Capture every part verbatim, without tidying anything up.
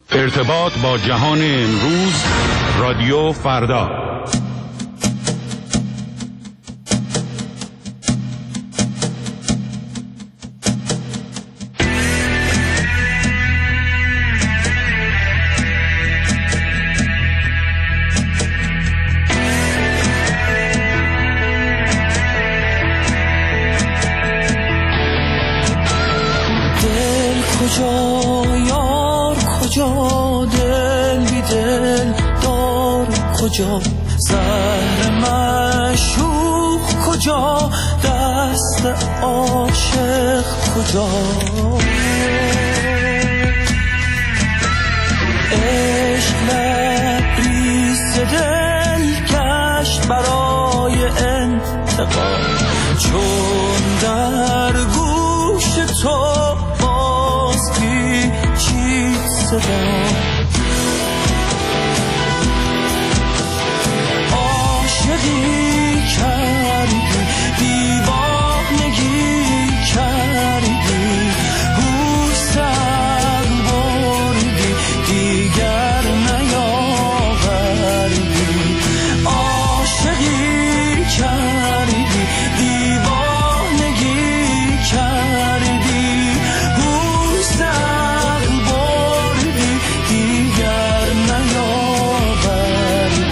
ارتباط با جهان امروز، رادیو فردا. کجا زهر معشوق کجا، دست عاشق کجا، عشق لبریز دل گشت برای انتقام، چون در گوش تو باز پیچید صدا، عاشقی کردی دیوانگی کردی، هوش سر بردی دیگر نیاوردی، عاشقی کردی دیوانگی کردی، هوش سر بردی دیگر نیاوردی.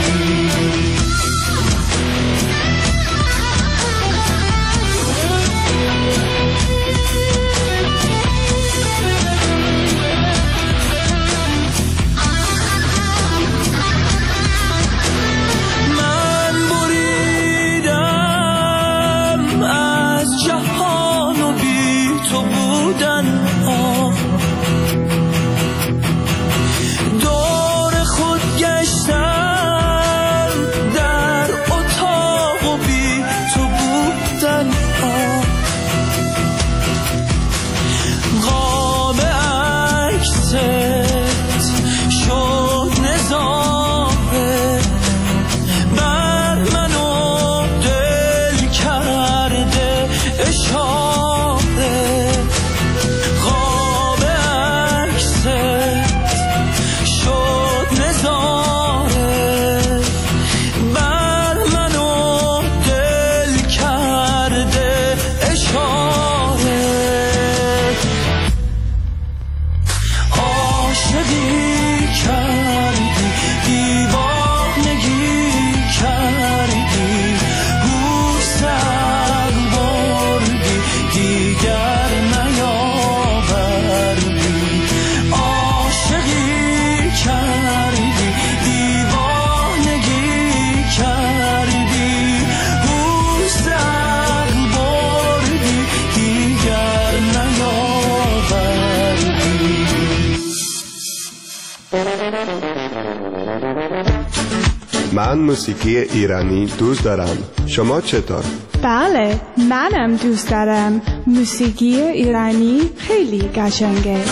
من موسیقی ایرانی دوست دارم. شما چطور؟ بله، منم دوست دارم. موسیقی ایرانی خیلی قشنگه.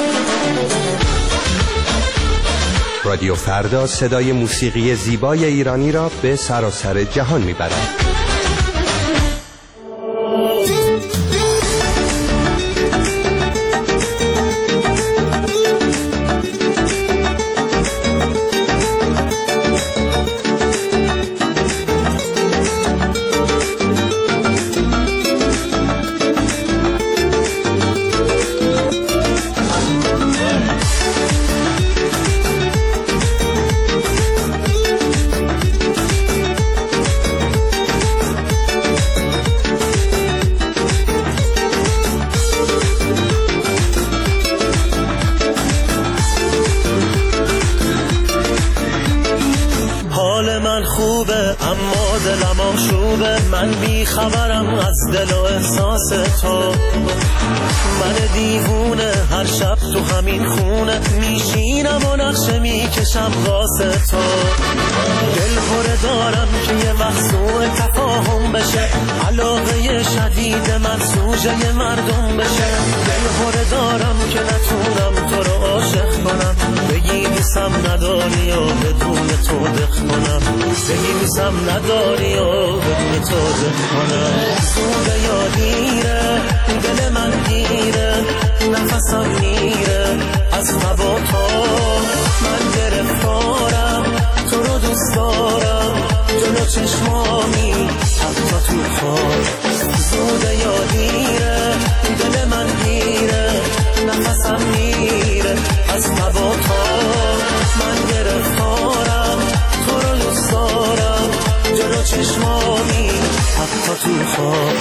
رادیو فردا صدای موسیقی زیبای ایرانی را به سراسر جهان میبرد. من بی خبرم از دل و احساس تو، من دیوونه هر شب تو همین خونه میشینم و نقشه میکشم واسه تو، دل خوره دارم که یه وقت تفاهم بشه، علاقه شدید من سوژه مردم بشه، دل خوره دارم که نتونم تو رو عاشق کنم، بگی میسم نداری و بدون تو دق کنم، بگی میسم نداری و بدون تو دق کنم، سوگه یا دیره دل من گیره، نفسم میره از تب و تا حتی تو خواب.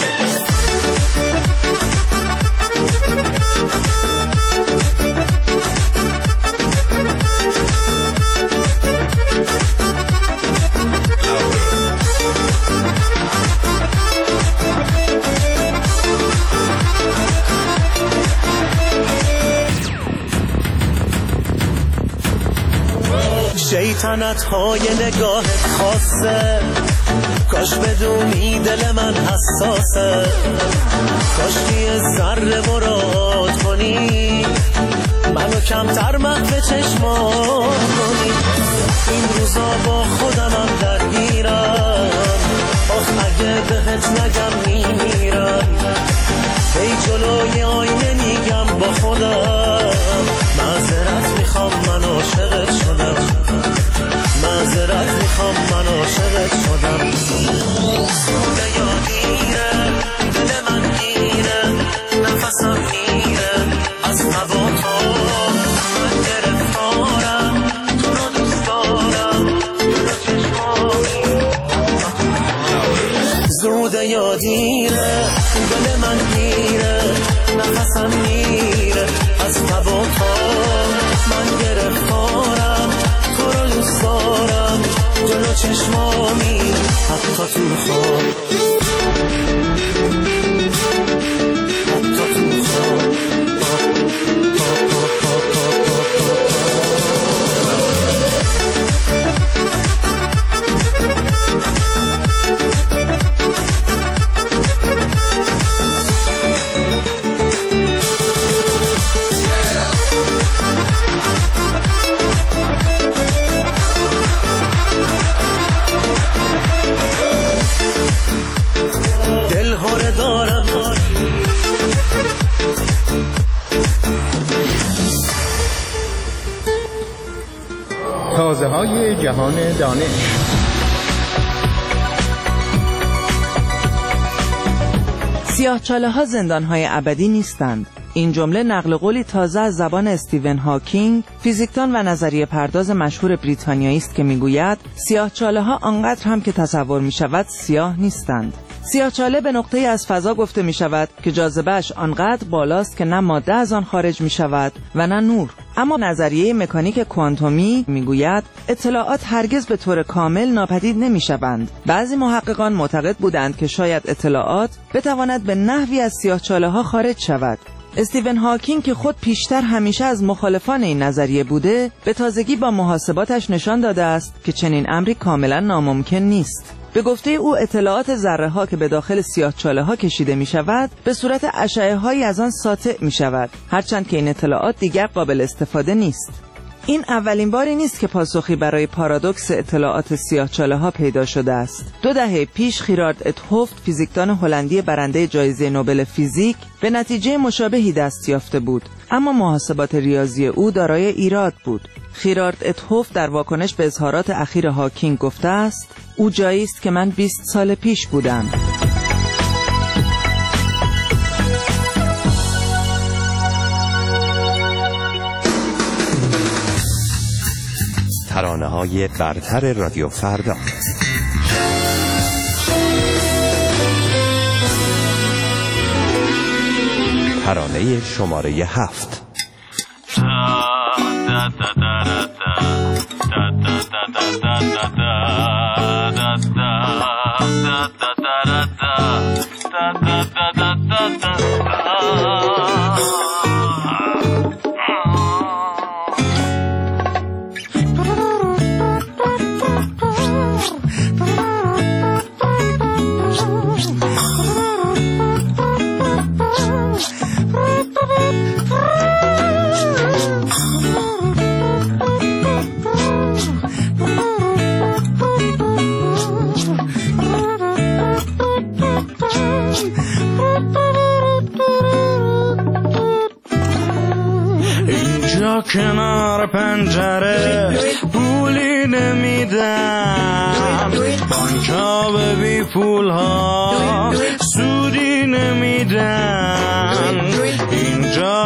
شیطنت های نگاهت خاصه، کاش بدونی دل من حساسه، کاش یه ذره مراد کنی منو کمتر محو چشمان کنی. این روزا با خودمم درگیرم، آخ اگه بهت نگم میمیرم. ای جلوی آینه میگم با خودم معذرت میخوام من عاشقت شدم، معذرت میخوام من عاشقت شدم. سوده یادیره دل من گیره، نفسم میره از هوا تو، من گرفتارم تو رو دوست دارم جلو چشمانی. زوده یادیره دل من گیره، نفسم میره از هوا تو، من گرفتارم تو رو دوست دارم جلو چشمامی حتی تو خواب، حتی تو خواب. تازه های جهان دانش. سیاه‌چاله‌ها زندان‌های ابدی نیستند. این جمله نقل قولی تازه از زبان استیون هاکینگ، فیزیکدان و نظریه پرداز مشهور بریتانیایی است که میگوید سیاه‌چاله‌ها آنقدر هم که تصور می‌شود سیاه نیستند. سیاه‌چاله به نقطه‌ای از فضا گفته می‌شود که جاذبه‌اش آنقدر بالاست که نه ماده از آن خارج می‌شود و نه نور. اما نظریه مکانیک کوانتومی میگوید اطلاعات هرگز به طور کامل ناپدید نمی‌شوند. بعضی محققان معتقد بودند که شاید اطلاعات بتواند به نحوی از سیاه‌چاله‌ها خارج شود. استیون هاکینگ که خود پیشتر همیشه از مخالفان این نظریه بوده، به تازگی با محاسباتش نشان داده است که چنین امری کاملا ناممکن نیست. به گفته او اطلاعات ذره ها که به داخل سیاه‌چاله ها کشیده می شود به صورت اشعه هایی از آن ساطع می شود، هرچند که این اطلاعات دیگر قابل استفاده نیست. این اولین باری نیست که پاسخی برای پارادوکس اطلاعات سیاه‌چاله ها پیدا شده است. دو دهه پیش خیرارد اتهوفت، فیزیکدان هلندی برنده جایزه نوبل فیزیک، به نتیجه مشابهی دست یافته بود، اما محاسبات ریاضی او دارای ایراد بود. خیرارد اتهوفت در واکنش به اظهارات اخیر هاکینگ گفته است: او جایی است که من بیست سال پیش بودم. ترانه‌های برتر رادیو فردا. ترانه شماره هفت. کنار پنجره پولی نمیدم، بانکا به بی پول ها سودی نمیدن، اینجا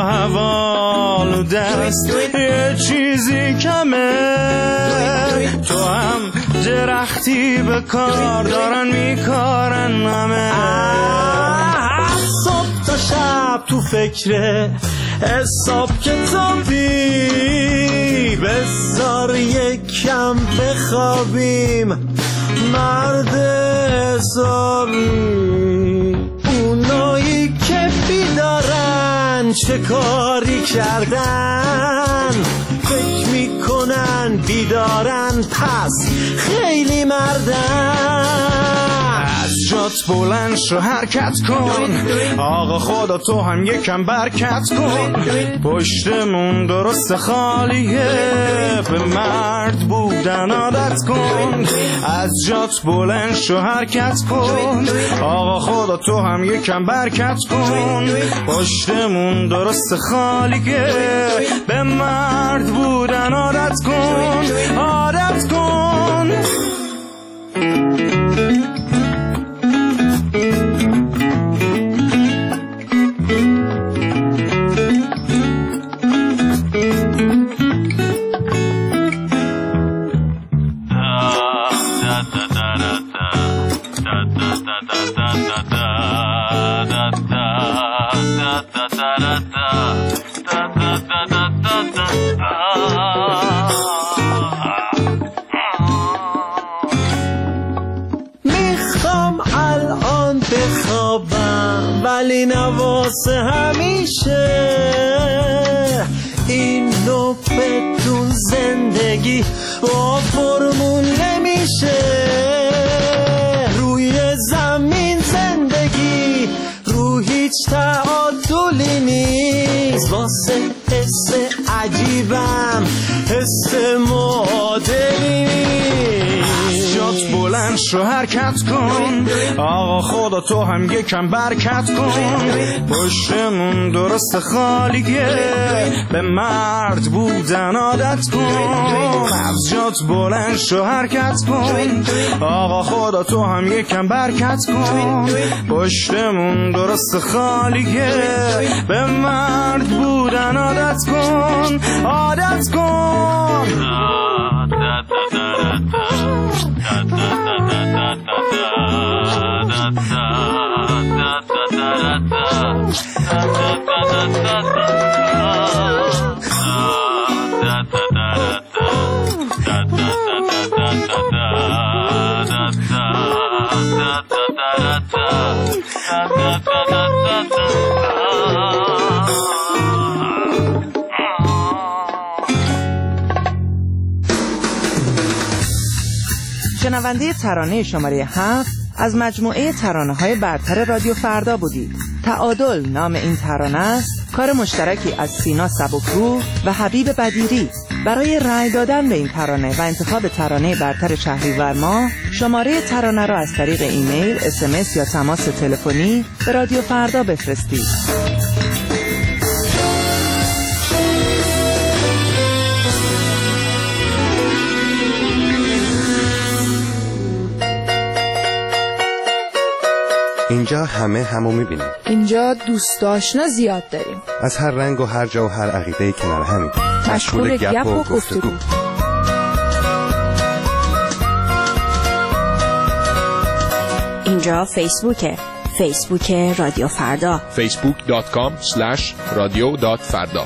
حوالو دست یه چیزی کمه، تو هم درختی به کار دارن میکارن همه. صبح تا شب تو فکر حساب کتابی، بذار یکم بخوابیم مرد حسابی. اونایی که بیدارن چه کاری کردن، فکر میکنن بیدارن پس خیلی مردن. از جات بلند شو حرکت کن، آقا خدا تو هم یکم برکت کن. پشتمون درست خالیه، به مرد بودن عادت کن. از جات بلند شو حرکت کن، آقا خدا تو هم یکم برکت کن. پشتمون درست خالیه، به مرد بودن عادت کن، عادت کن. میخوام الان بخوابم ولی نواسه همیشه، اینو بدون زندگی با فرمون نمیشه. روی زمین زندگی رو هیچ تعادلی نیست، واسه حس عجیبم حس معادلی نیست. جات بلند شو حرکت کن، آقا خدا تو هم یکم برکت کن. پشتمون درست خالیه، به مرد بودن عادت کن. از جات بلند شو حرکت کن، آقا خدا تو هم یکم برکت کن. پشتمون درست خالیه، به مرد بودن عادت کن، عادت کن. شنونده ترانه شماره هفت از مجموعه ترانه‌های برتر رادیو فردا بودید. تعادل نام این ترانه است، کار مشترکی از سینا سبکرو و حبیب بدیری. برای رأی دادن به این ترانه و انتخاب ترانه برتر شهریور ماه، شماره ترانه را از طریق ایمیل، اس ام اس یا تماس تلفنی به رادیو فردا بفرستید. اینجا همه همو میبینیم. اینجا دوست آشنا زیاد داریم، از هر رنگ و هر جا و هر عقیده کنار همیم، مشغول گپ و گفتگو. اینجا فیسبوکه، فیسبوک رادیو فردا، فیسبوک دات کام اسلش رادیو دات فردا.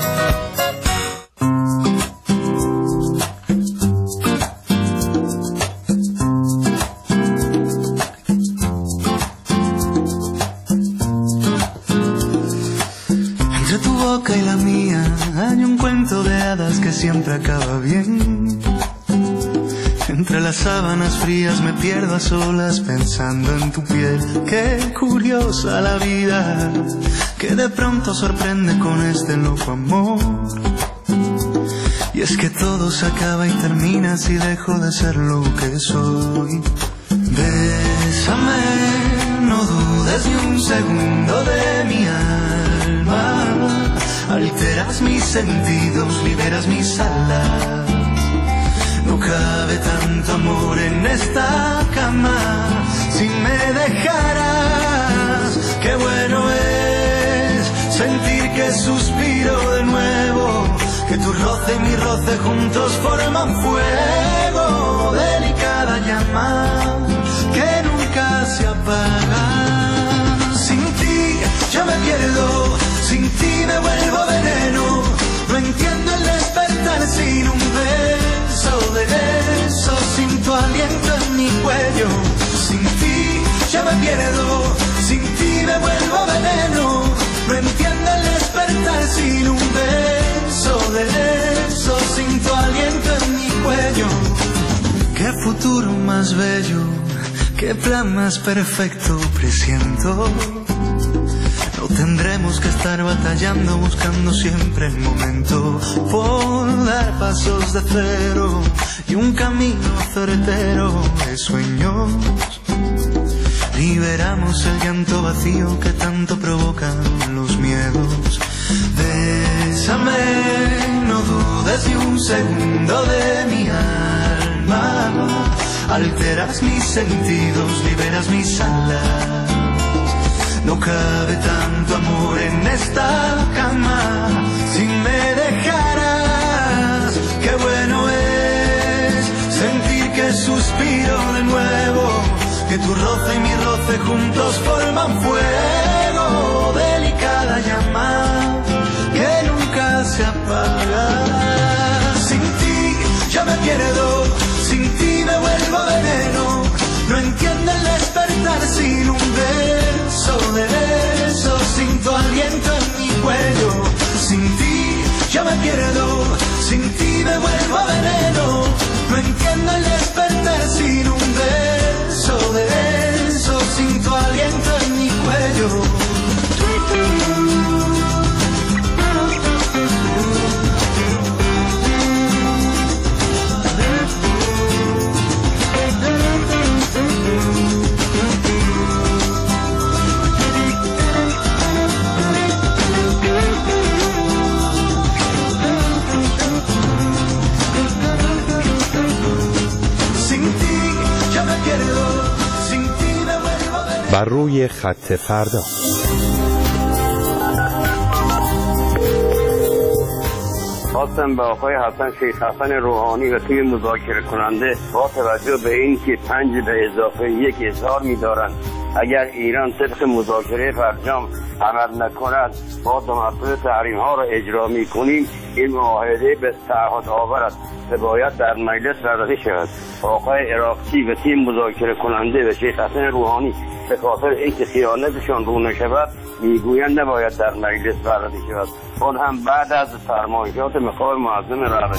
Y la mía hay un cuento de hadas que siempre acaba bien. Entre las sábanas frías me pierdo a solas pensando en tu piel. Qué curiosa la vida, que de pronto sorprende con este loco amor. Y es que todo se acaba y termina si dejo de ser lo que soy. Bésame, no dudes ni un segundo de mi alma. Alteras mis sentidos, liberas mis alas. No cabe tanto amor en esta cama. Si me dejaras, qué bueno es sentir que suspiro de nuevo, que tu roce y mi roce juntos forman fuego delicado. llama que nunca se apaga. Sin ti ya me pierdo, sin ti me vuelvo veneno. No entiendo el despertar sin un beso de beso, sin tu aliento en mi cuello. Sin ti ya me pierdo, sin ti me vuelvo veneno. No entiendo el despertar sin un beso de beso, sin tu aliento en mi cuello. Qué futuro más bello, qué plan más perfecto presiento. No tendremos que estar batallando, buscando siempre el momento por dar pasos de cero y un camino certero de sueños. Liberamos el llanto vacío que tanto provocan los miedos. Bésame, no dudes ni un segundo de mi alma. Alteras mis sentidos, liberas mis alas. No cabe tanto amor en esta cama. Si me dejaras, qué bueno es sentir que suspiro de nuevo, que tu roce y mi roce juntos forman fuego. Delicada llama que nunca se apaga. Sin ti ya me pierdo, sin ti me vuelvo veneno. No entiendo el despertar sin un beso de beso, sin tu aliento en mi cuello. Sin ti ya me pierdo, sin ti me vuelvo veneno. No entiendo el despertar sin un beso de beso, sin tu aliento en mi cuello. بر روی خط فردا. خواستم به آقای حسن شیخ حسن روحانی و تیم مذاکره کننده با توجه به این که پنج به اضافه یک اظهار می‌دارند اگر ایران طبق مذاکره فرجام عمل نکند با دو مرتبه تحریم ها را اجرا می‌کنیم، این معاهده به تعهد آور است و باید در مجلس رد شود. آقای عراقچی و تیم مذاکره کننده و شیخ حسن روحانی به خاطر اینکه خیانتشان رو نشود میگویند نباید در مجلس رد شود، آن هم بعد از فرمایشات مقام معظم رهبری.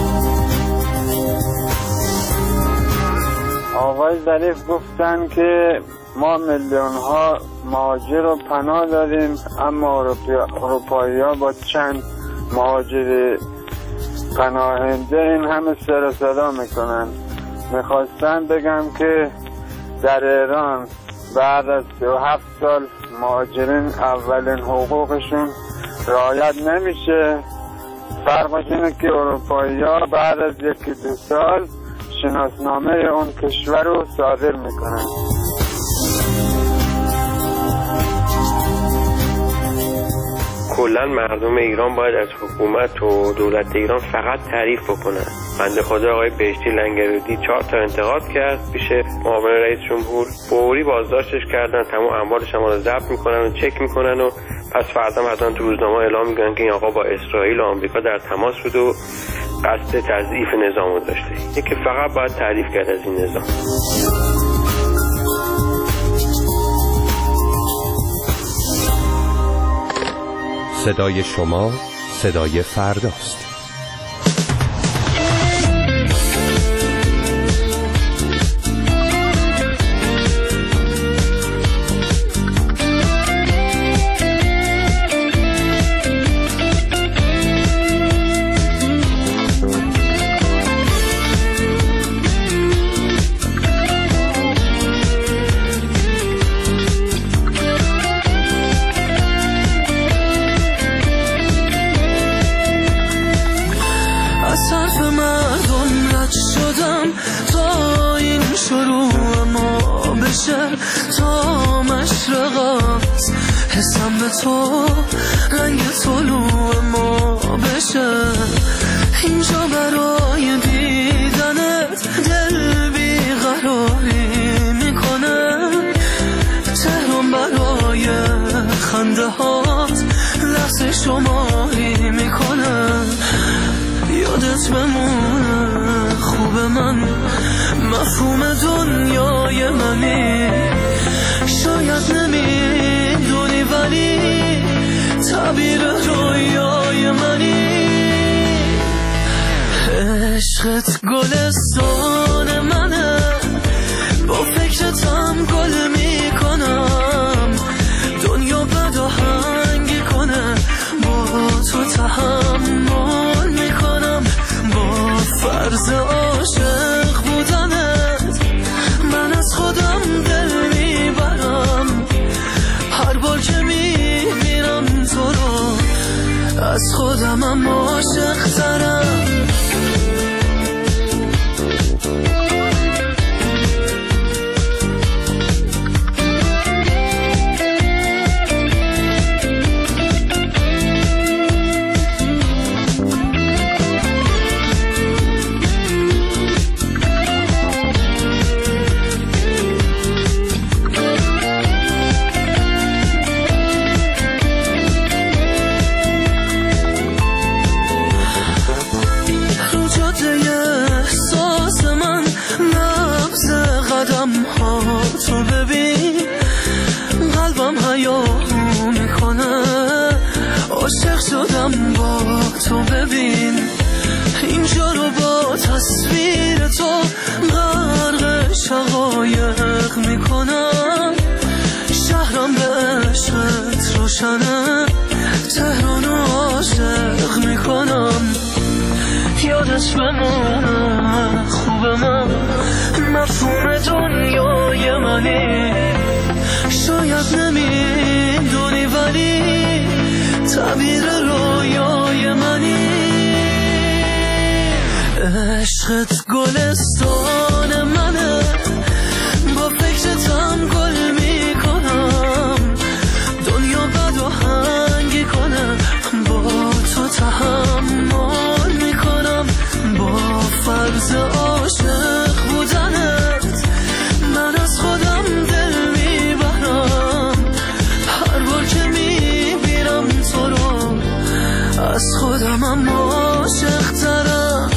آقای ظریف گفتن که ما میلیون ها مهاجر رو پناه دادیم، اما اروپایی ها با چند مهاجر پناهنده این همه سر و صدا میکنن. میخواستم بگم که در ایران بعد از سی و هفت سال مهاجرین اولین حقوقشون رعایت نمیشه. فرقش اینه که اروپایی ها بعد از یکی دو سال شناسنامه اون کشور رو صادر میکنن. کلا مردم ایران باید از حکومت و دولت ایران فقط تعریف بکنن. بنده خدا آقای بهشتی لنگرودی چهار تا انتقاد کرد پیش معاون رئیس جمهور، فوری بازداشتش کردن، تمام اموالش هم رو ضبط میکنن و چک میکنن و پس فردا هم حتما تو روزنامه اعلام میکنن که این آقا با اسرائیل و آمریکا در تماس بود و قصد تضعیف نظام رو داشته. یکی فقط باید تعریف کرد از این نظام. صدای شما صدای فرداست. تا مشرقات حسم به تو رنگ طلوع ما بشه، اینجا برای دیدنت دل بیقرار یادت بمونه خوب من مفهوم دنیای منی شاید نمیدونی ولی تعبیر رویای منی عشقت گلستان منه با فکرتم گل میکنم دنیا بد و هنگ کنه با تو تحمل میکنم با فرض عاشق بودنت من از خودم دل میبرم هر بار که میبینم تو رو از خودمم عاشق ترم تو ببین قلبم حیاهو میکنه عاشق شدم با تو ببین اینجا رو با تصویر تو غرق شقایق میکنم شهرم به عشقت روشنه تهرانو عاشق میکنم یادش بمونه خوب من مفهوم دنیای منی شاید نمیدونی ولی تعبیر رویای منی عشقت گلستان منه با فکرتم گل میکنم دنیا بد و هنگی کنه با تو تحمل میکنم با فرض عاشق بودنت من از خودم دل میبرم هر بار که میبینم تو رو از خودمم عاشق ترم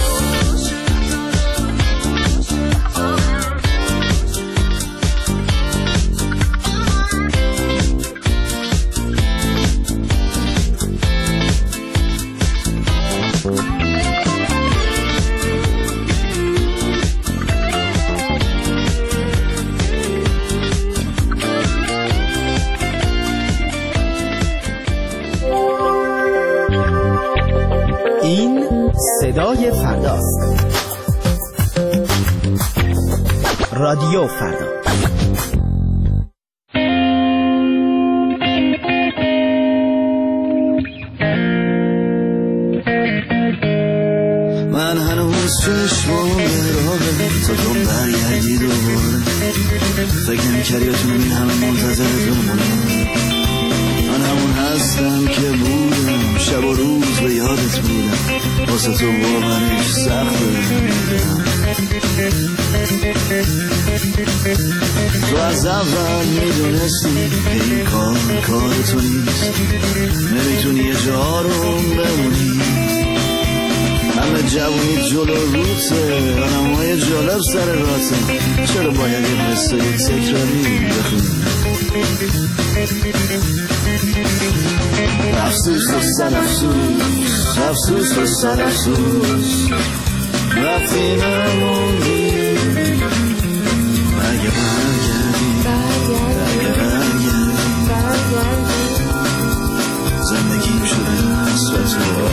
صدای فرداست. رادیو فردا. من هنوز چشمام راهه تا تو برگردی دوباره فکر نمی‌کردی بتونم این همه منتظر بمونم من همون هستم که بودم شب و روز به یادت بودم واسه تو باورش سخت بودم تو از اول میدونستی که این کار کار تو نیست نمیتونی یه جا رو بمونی همه جوونی جلو روته آنمای جالب سر راته چرا باید یه قصه تکراری بخونی افسوس و سر افسوس افسوس و سر افسوس رفتی نموندی اگه برگردی اگه برگردی زندگیم شده حسرت و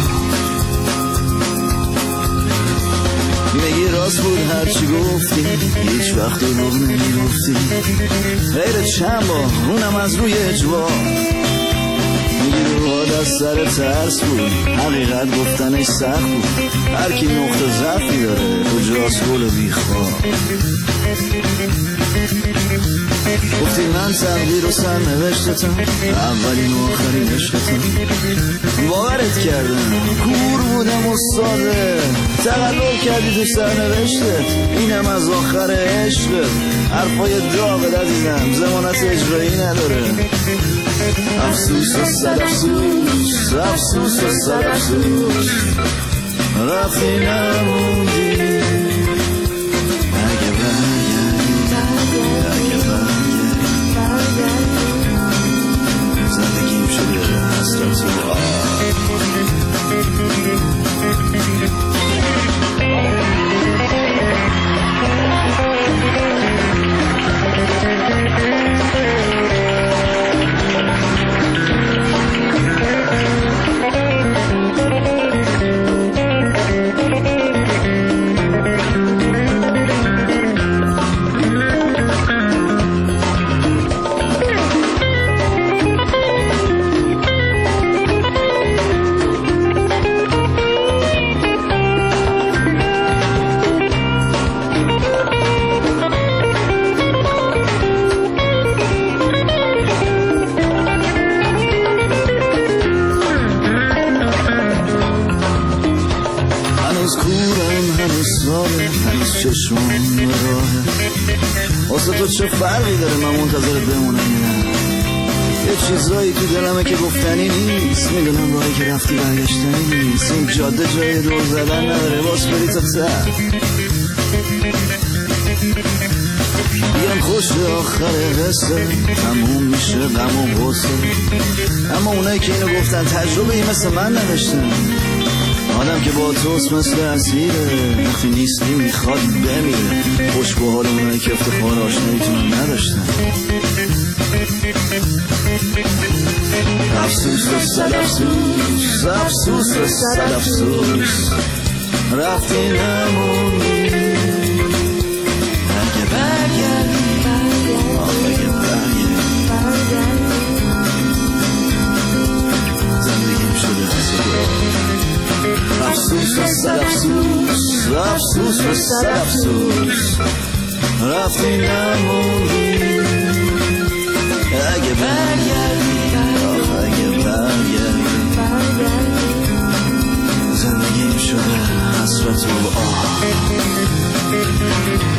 میگی راست بود هرچی گفتی هیچ وقت رو نمیگفتی غیر چند بار اونم از روی اجبار میگی روحات از سر ترس بود حقیقت گفتنش سخت بود هر کی نقطه ضعفی داره کجاست گل بیخواه گفتی من تقدیر و سر نوشتتم اولین و آخرین عشقتم باورت کردم کور بودم و ساده تقلب کردی تو سر نوشتت اینم از آخر عشقت حرفای داغت عزیزم زمانت اجرایی نداره افسوس و سر افسوس افسوس و سر افسوس رفتی نموندی اگه برگردی اگه برگردی زندگیم شده حسرت و آه چشمان راهه واسه تو چه فرقی داره من منتظرت بمونم یه چیزایی تو دلمه که گفتنی نیست میدونم راهی که رفتی برگشتنی نیست این جاده جای دور زدن نداره باز بری تا ته بیان خوش آخر قصه تموم میشه غم و غصه اما اونایی که اینو گفتن تجربه ای مثل من نداشتن آدم که با توست مثل اسیره وقتی نیستی میخواد بمیره خوش به حال اونایی که افتخار آشناییتون نداشتن افسوس و صد افسوس افسوس و صد افسوس رفتی نموندی اگه برگردی اگه برگردی زندگیم شده حسد افسوس و صد افسوس افسوس و صد افسوس رفتی نموندی اگه برگردی اگه برگردی زندگیم شده حسرت و آه